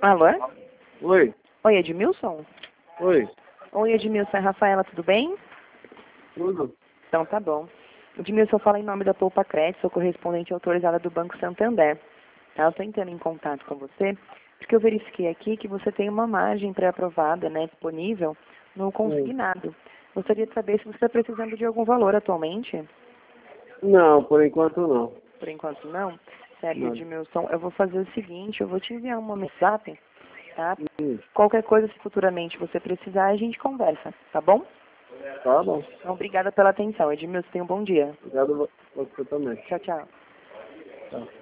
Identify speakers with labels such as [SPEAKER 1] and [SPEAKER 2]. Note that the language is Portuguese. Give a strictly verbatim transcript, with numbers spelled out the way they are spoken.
[SPEAKER 1] Alô?
[SPEAKER 2] Oi.
[SPEAKER 1] Oi, Edmilson?
[SPEAKER 2] Oi.
[SPEAKER 1] Oi, Edmilson, é Rafaela, tudo bem?
[SPEAKER 2] Tudo?
[SPEAKER 1] Então tá bom. Edmilson, fala em nome da Poupa Crédito, sou correspondente autorizada do Banco Santander. Tá? Eu estou entrando em contato com você porque eu verifiquei aqui que você tem uma margem pré-aprovada, né, disponível no
[SPEAKER 2] Sim.
[SPEAKER 1] consignado. Gostaria de saber se você está precisando de algum valor atualmente.
[SPEAKER 2] Não, por enquanto não.
[SPEAKER 1] Por enquanto não. Sério,
[SPEAKER 2] Não.
[SPEAKER 1] Edmilson, eu vou fazer o seguinte, eu vou te enviar uma mensagem, tá?
[SPEAKER 2] Hum,
[SPEAKER 1] Qualquer coisa, se futuramente você precisar, a gente conversa, tá bom?
[SPEAKER 2] Tá bom.
[SPEAKER 1] Então, obrigada pela atenção. Edmilson, tenha um bom dia.
[SPEAKER 2] Obrigado a você também.
[SPEAKER 1] Tchau, tchau.
[SPEAKER 2] Tá.